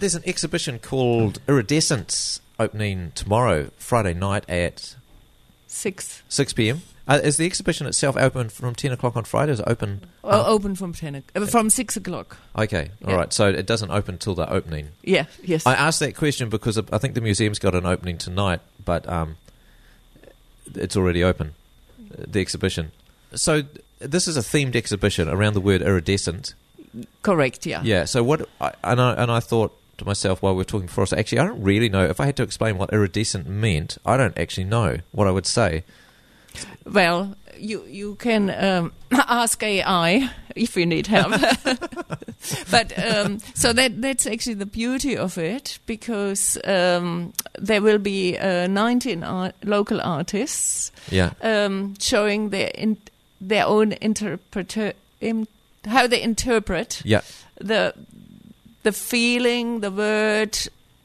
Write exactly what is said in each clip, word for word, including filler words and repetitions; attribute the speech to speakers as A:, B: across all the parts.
A: there's an exhibition called Iridescence opening tomorrow, Friday night at
B: six
A: six p.m. Uh, is the exhibition itself open from ten o'clock on Friday? Is it open?
B: Oh,
A: uh,
B: open from ten, uh, from six o'clock.
A: Okay, all
B: Yeah.
A: right. So it doesn't open till the opening.
B: Yeah, yes.
A: I asked that question because I think the museum's got an opening tonight, but um, it's already open, the exhibition. So th- this is a themed exhibition around the word iridescent.
B: Correct, yeah.
A: Yeah. So what? I, and I and I thought to myself while we were talking before, so actually, I don't really know. If I had to explain what iridescent meant, I don't actually know what I would say.
B: Well, you you can um, ask A I if you need help. But um, so that that's actually the beauty of it, because um, there will be uh, nineteen art- local artists
A: Yeah.
B: um, showing their in, their own interpreter im, how they interpret
A: Yeah.
B: the the feeling, the word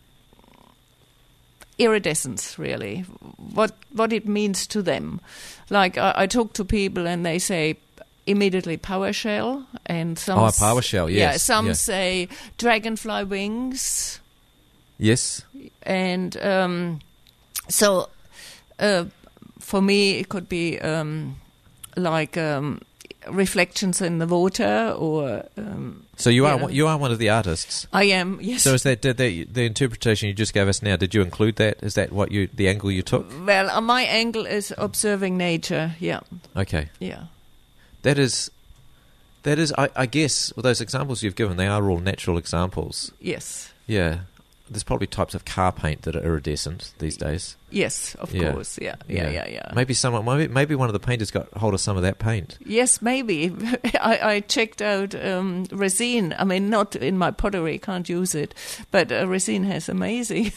B: iridescence, really, what what it means to them. Like I, I talk to people and they say immediately PowerShell, and some
A: Oh,
B: s-
A: PowerShell,
B: yeah,
A: yes,
B: some
A: yeah.
B: say dragonfly wings,
A: Yes.
B: and um, so uh, for me it could be um, like um, reflections in the water, or um,
A: So you
B: Yeah.
A: are one- you are one of the artists.
B: I am, yes.
A: So is that did the the interpretation you just gave us now? Did you include that? Is that what you the angle you took?
B: Well, uh, my angle is observing nature. Yeah,
A: Okay,
B: yeah,
A: that is that is. I, I guess with those examples you've given, they are all natural examples.
B: yes,
A: Yeah, there's probably types of car paint that are iridescent these days.
B: yes. Of
A: Yeah.
B: course, yeah, yeah, yeah, yeah.
A: Maybe someone, maybe maybe one of the painters got hold of some of that paint.
B: Yes, maybe. I, I checked out um, resin. I mean, not in my pottery, can't use it, but uh, resin has amazing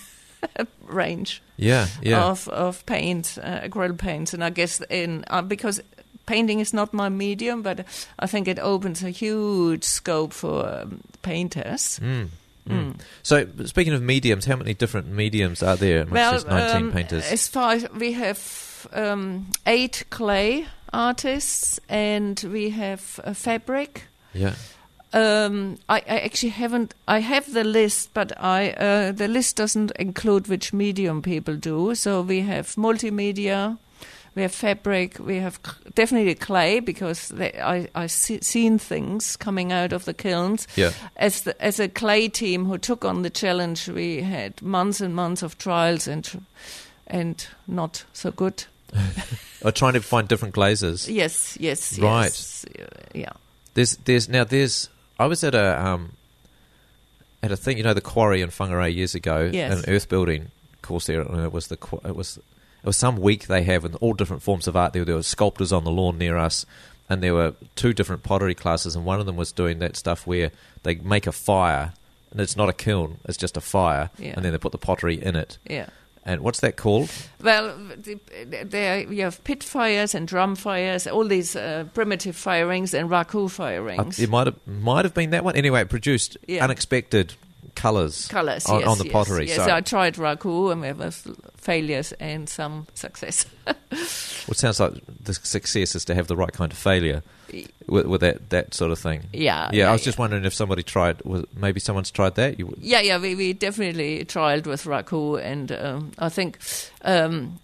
B: range
A: Yeah, yeah,
B: of of paint, uh, acrylic paints, and I guess in uh, because painting is not my medium, but I think it opens a huge scope for um, painters.
A: Mm. Mm. So, speaking of mediums, how many different mediums are there amongst
B: Well,
A: these nineteen
B: um,
A: painters?
B: as far as we have um, eight clay artists, and we have a fabric.
A: Yeah.
B: Um, I, I actually haven't. I have the list, but I uh, the list doesn't include which medium people do. So we have multimedia, we have fabric, we have c- definitely clay, because they, I I see, seen things coming out of the kilns.
A: Yeah.
B: As the, as a clay team who took on the challenge, we had months and months of trials and tr- and not so good.
A: Or trying to find different glazes.
B: Yes, yes,
A: Right.
B: yes, uh, yeah.
A: There's, there's now there's. I was at a um, at a thing, you know, the quarry in Whangarei years ago,
B: Yes.
A: an earth building course there. And it was the qu- it was it was some week they have in all different forms of art. There, there were sculptors on the lawn near us, and there were two different pottery classes, and one of them was doing that stuff where they make a fire, and it's not a kiln, it's just a fire,
B: Yeah.
A: and then they put the pottery in it.
B: Yeah.
A: And what's that called?
B: Well, the, there you have pit fires and drum fires, all these uh, primitive firings and raku firings.
A: Uh, it might have might have been that one. Anyway, it produced
B: Yeah.
A: unexpected colours
B: Colours,
A: on,
B: yes,
A: on the
B: yes,
A: pottery.
B: Yes,
A: so
B: I tried raku, and we have uh, failures and some success.
A: well, it sounds like the success is to have the right kind of failure with, with that, that sort of thing.
B: Yeah,
A: Yeah,
B: yeah,
A: I was
B: yeah.
A: just wondering if somebody tried, was, maybe someone's tried that? You,
B: Yeah, yeah, we, we definitely trialed with raku, and um, I think um,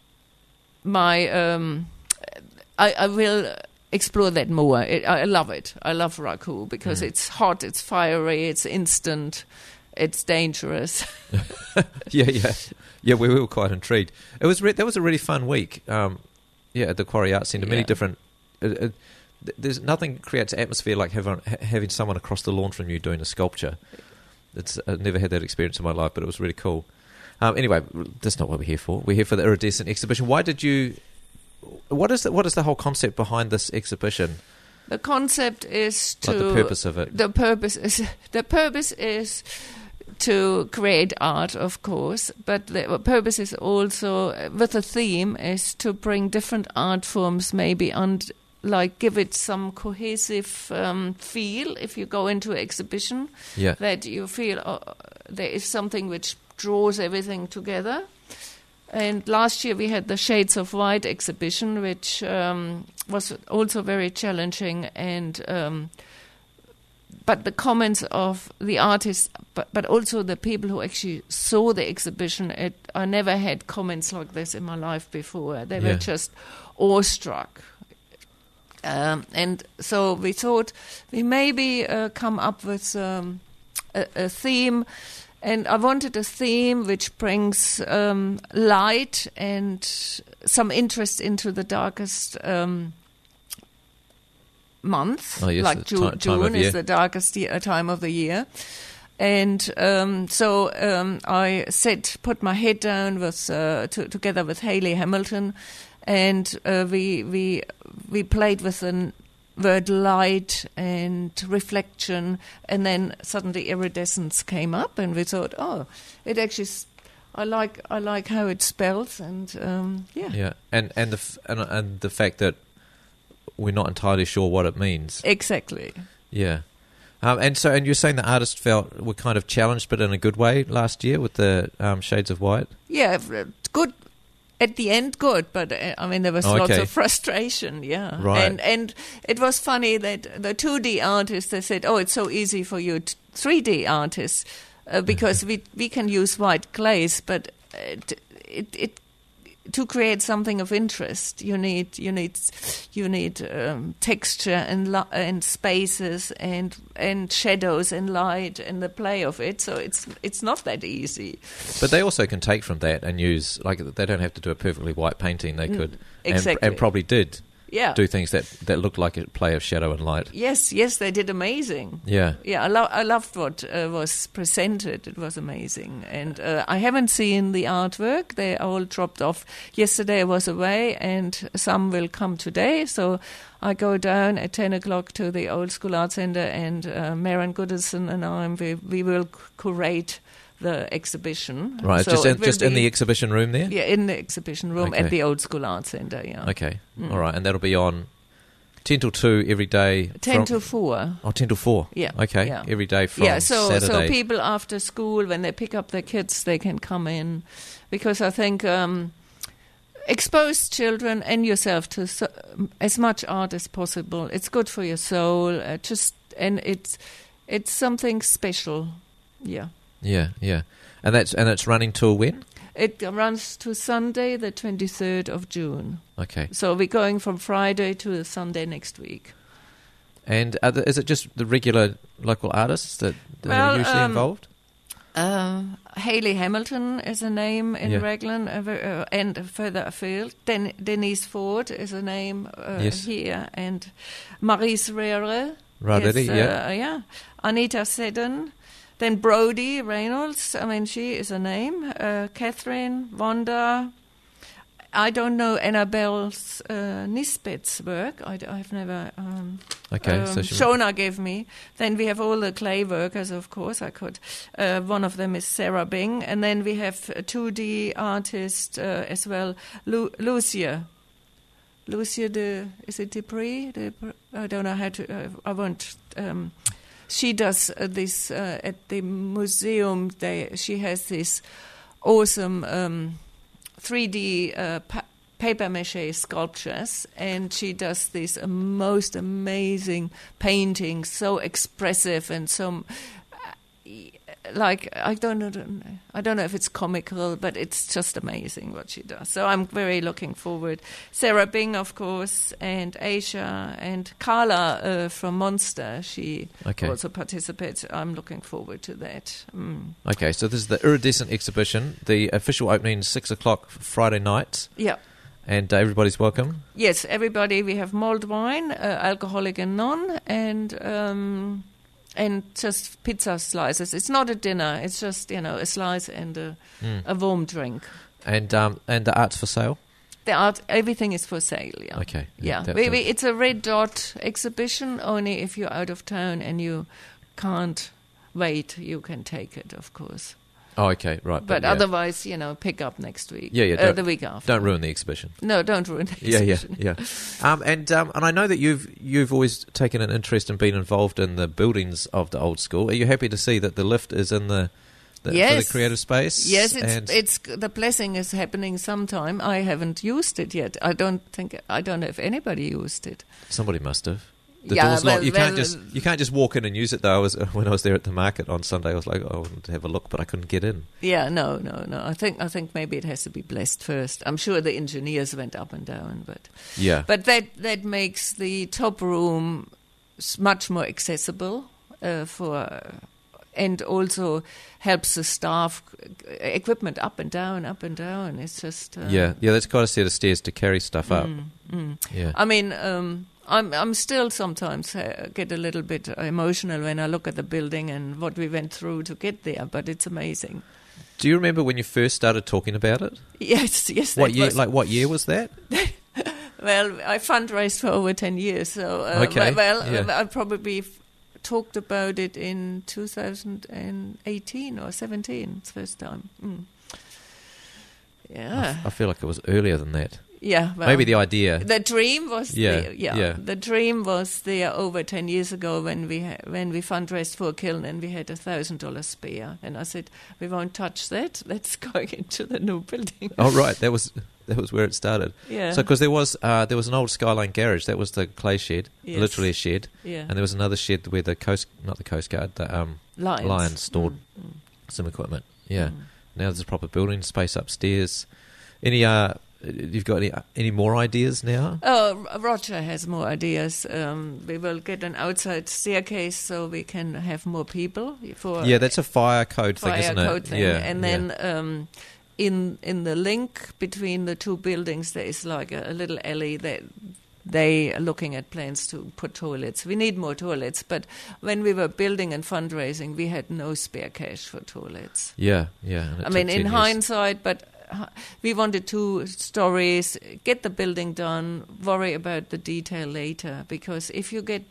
B: my um, I, I will explore that more. It, I love it. I love raku because
A: Mm.
B: it's hot, it's fiery, it's instant, it's dangerous.
A: yeah, yeah. Yeah, we were quite intrigued. It was re- That was a really fun week. Um, yeah, at the Quarry Arts Centre. Many
B: Yeah.
A: different... Uh, uh, th- there's nothing creates atmosphere like having, ha- having someone across the lawn from you doing a sculpture. It's I've never had that experience in my life, but it was really cool. Um, anyway, that's not what we're here for. We're here for the Iridescent exhibition. Why did you... What is the, what is the whole concept behind this exhibition?
B: The concept is to
A: Like the purpose of it?
B: The purpose is the purpose is to create art, of course, but the purpose is also, with the theme, is to bring different art forms, maybe, and like give it some cohesive um, feel. If you go into an exhibition,
A: Yeah.
B: that you feel uh, there is something which draws everything together. And last year we had the Shades of White exhibition, which um, was also very challenging, and um, but the comments of the artists, but, but also the people who actually saw the exhibition, it, I never had comments like this in my life before. They
A: Yeah.
B: were just awestruck. Um, and so we thought we maybe uh, come up with um, a, a theme, and I wanted a theme which brings um, light and some interest into the darkest um, month.
A: Oh, yes,
B: like
A: the
B: Ju-
A: ti- time of
B: June
A: year.
B: is the darkest ye- uh, time of the year. And um, so um, I said, put my head down with uh, to, together with Haley Hamilton, and uh, we we we played with the word light and reflection, and then suddenly iridescence came up, and we thought, oh, it actually, s- I like I like how it spells, and um, yeah,
A: Yeah, and and the f- and, and the fact that we're not entirely sure what it means.
B: exactly.
A: Yeah, um, and so and you're saying the artists felt were kind of challenged, but in a good way last year with the um, Shades of White.
B: Yeah, v- good. At the end, good, but uh, I mean there was
A: Oh,
B: lots
A: okay.
B: of frustration. Yeah,
A: Right.
B: And and it was funny that the two D artists, they said, "Oh, it's so easy for you t- three D artists uh, because we we can use white glaze, but uh, t- it it." To create something of interest, you need you need you need um, texture and li- and spaces and and shadows and light and the play of it. So it's it's not that easy.
A: But they also can take from that and use, like, they don't have to do a perfectly white painting. They
B: Mm,
A: could,
B: exactly.
A: and, and probably did
B: Yeah.
A: do things that that looked like a play of shadow and light.
B: Yes, yes, they did amazing.
A: Yeah.
B: Yeah, I, lo- I loved what uh, was presented. It was amazing. And uh, I haven't seen the artwork. They all dropped off. Yesterday I was away, and some will come today. So I go down at ten o'clock to the Old School Art Centre, and uh, Maren Goodison and I, we, we will c- curate the exhibition.
A: Right,
B: So
A: just
B: it
A: in,
B: will
A: just in
B: be-
A: the exhibition room there?
B: Yeah, in the exhibition room
A: Okay.
B: at the Old School Art Centre, yeah.
A: Okay,
B: Mm.
A: all right. And that'll be on ten till two every day?
B: ten
A: from-
B: to four.
A: Oh, ten till four?
B: Yeah,
A: Okay,
B: yeah.
A: every day from
B: Yeah, so
A: Saturday.
B: so people after school, when they pick up their kids, they can come in, because I think um, expose children and yourself to so, as much art as possible. It's good for your soul. Uh, just and it's it's something special. Yeah,
A: Yeah, yeah. And that's and it's running till when?
B: it runs to Sunday, the twenty-third of June.
A: Okay.
B: So we're going from Friday to Sunday next week.
A: And are the, is it just the regular local artists that, that
B: Well,
A: are usually
B: um,
A: involved?
B: Um, Haley Hamilton is a name in
A: Yeah.
B: Raglan, uh, ver- uh, and further afield. Den- Denise Ford is a name uh,
A: Yes.
B: here, and Maurice Rere.
A: Right,
B: is,
A: yeah.
B: uh, yeah. Anita Seddon. Then Brody Reynolds. I mean, she is a name. Uh, Catherine, Wanda. I don't know Annabelle's uh, Nisbet's work. I, have never. Um,
A: Okay,
B: um,
A: so she
B: Shona gave me. Then we have all the clay workers, of course. I could. Uh, one of them is Sarah Bing, and then we have a two D artist uh, as well, Lu- Lucia. Lucia de is it Dupree? De, I don't know how to. Uh, I won't. Um, she does uh, this uh, at the museum. They she has this awesome um, three D uh, pa- paper mache sculptures, and she does these uh, most amazing paintings, so expressive and so uh, like I don't know, I don't know if it's comical, but it's just amazing what she does. So I'm very looking forward. Sarah Bing, of course, and Aisha and Carla uh, from Monster. She
A: Okay.
B: also participates. I'm looking forward to that. Mm.
A: Okay, so this is the Iridescent exhibition. The official opening is six o'clock Friday night,
B: Yeah.
A: and uh, everybody's welcome.
B: Yes, everybody. We have mulled wine, uh, alcoholic and non, and um, and just pizza slices. It's not a dinner. It's just you know a slice and a,
A: Mm.
B: a warm drink.
A: And um, and the art's for sale.
B: The art, everything is for sale. Yeah.
A: Okay.
B: Yeah,
A: that-
B: we, we, it's a red dot exhibition. Only if you're out of town and you can't wait, you can take it, of course.
A: Oh, okay, right.
B: But
A: yeah.
B: otherwise, you know, pick up next week.
A: Yeah, yeah,
B: uh,
A: don't-
B: the week after.
A: Don't ruin the exhibition.
B: No, don't ruin the
A: Yeah, yeah,
B: exhibition.
A: yeah. Um, and um, and I know that you've you've always taken an interest and been involved in the buildings of the old school. Are you happy to see that the lift is in the, the for the
B: Yes.
A: creative space?
B: Yes, it's
A: and
B: it's the blessing is happening sometime. I haven't used it yet. I don't think I don't know if anybody used it.
A: somebody must have. The
B: Yeah,
A: door's
B: well,
A: locked. You can't
B: well,
A: just you can't just walk in and use it. Though I was when I was there at the market on Sunday, I was like, oh, I wanted to have a look, but I couldn't get in.
B: Yeah, no, no, no. I think I think maybe it has to be blessed first. I'm sure the engineers went up and down, but
A: Yeah,
B: but that that makes the top room s- much more accessible uh, for, uh, and also helps the staff uh, equipment up and down, up and down. It's just uh,
A: yeah, yeah. That's quite a set of stairs to carry stuff up.
B: mm, mm.
A: Yeah,
B: I mean, um, I'm I'm still sometimes uh, get a little bit emotional when I look at the building and what we went through to get there. But it's amazing.
A: do you remember when you first started talking about it?
B: Yes, yes.
A: What
B: that
A: year?
B: was-
A: Like what year was that?
B: Well, I fundraised for over ten years, so uh,
A: Okay,
B: well,
A: yeah.
B: uh, I probably f- talked about it in two thousand eighteen or seventeen. It's first time. Mm.
A: I,
B: Yeah,
A: f- I feel like it was earlier than that.
B: yeah. Well,
A: Maybe the idea.
B: the dream was
A: Yeah,
B: there, yeah,
A: yeah.
B: The dream was there over ten years ago when we ha- when we fundraised for Kiln and we had a thousand dollars spare, and I said we won't touch that. Let's go into the new building.
A: Oh right, that was that was where it started.
B: Yeah.
A: So because there was uh, there was an old Skyline garage, that was the clay shed,
B: Yes.
A: literally a shed,
B: Yeah.
A: and there was another shed where the coast, not the Coast Guard, the um,
B: Lions.
A: Lions stored
B: Mm, mm,
A: some equipment. Yeah.
B: mm.
A: Now there's a proper building space upstairs. Any uh, you've got any any more ideas now?
B: Oh, R- Roger has more ideas. Um, we will get an outside staircase so we can have more people for
A: Yeah, that's a fire code thing,
B: fire
A: isn't it?
B: code thing.
A: Yeah,
B: and
A: yeah.
B: then um, in in the link between the two buildings, there is like a, a little alley that they are looking at plans to put toilets. We need more toilets, but when we were building and fundraising, we had no spare cash for toilets.
A: yeah, yeah. and it
B: I
A: took
B: mean,
A: ten
B: in
A: years.
B: hindsight, but uh, we wanted two stories, get the building done, worry about the detail later. Because if you get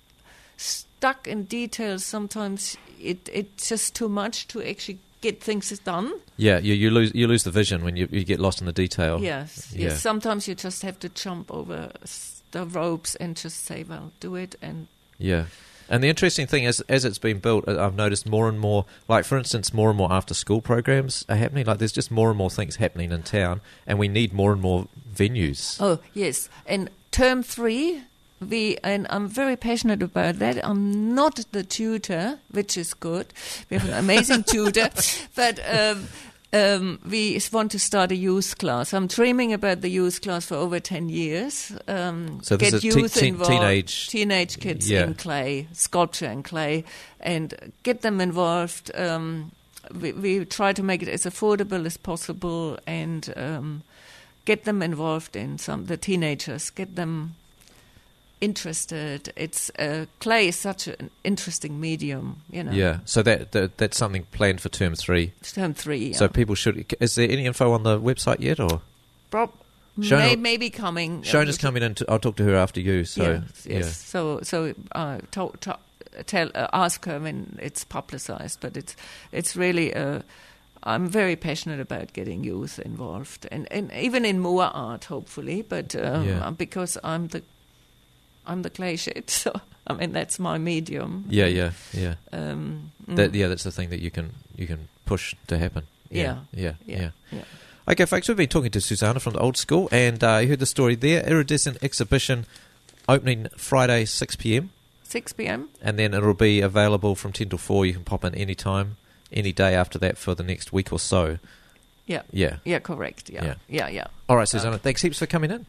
B: stuck in details, sometimes it it's just too much to actually get things done.
A: Yeah, you, you lose you lose the vision when you, you get lost in the detail.
B: Yes,
A: Yeah.
B: yes. Sometimes you just have to jump over s- the ropes and just say, "Well, do it." And
A: Yeah. And the interesting thing is, as it's been built, uh, I've noticed more and more, like for instance, more and more after-school programs are happening. Like there's just more and more things happening in town, and we need more and more venues.
B: oh yes, and term three. We and I'm very passionate about that. I'm not the tutor, which is good. We have an amazing tutor, but um, um, we want to start a youth class. I'm dreaming about the youth class for over ten years. Um,
A: So this
B: get
A: is te-
B: youth
A: teen-
B: involved,
A: teenage-
B: teenage kids
A: Yeah.
B: in clay, sculpture and clay, and get them involved. Um, we, we try to make it as affordable as possible and um, get them involved in some the teenagers. Get them interested. It's uh, clay is such an interesting medium, you know.
A: Yeah. So that, that that's something planned for term three.
B: Term three. Yeah.
A: So people should. Is there any info on the website yet, or
B: Prob-
A: Shona-
B: may, maybe coming.
A: Shona's coming in? To, I'll talk to her after you. So
B: yes, yes. So so uh, to, to, tell uh, ask her when it's publicized, but it's it's really. Uh, I'm very passionate about getting youth involved, and, and even in more art, hopefully. But um,
A: Yeah.
B: because I'm the I'm the clay shed, so I mean that's my medium.
A: yeah, yeah, yeah.
B: Um, mm,
A: That yeah, that's the thing that you can you can push to happen. Yeah, yeah, yeah.
B: yeah, yeah.
A: Okay, folks, we've been talking to Susanna from the Old School, and uh, you heard the story there. Iridescent exhibition opening Friday six p.m.
B: six p.m.
A: and then it'll be available from ten till four. You can pop in any time, any day after that for the next week or so.
B: Yeah.
A: Yeah.
B: Yeah, correct. Yeah,
A: Yeah.
B: yeah, yeah.
A: All right, Susanna, thanks heaps for coming in.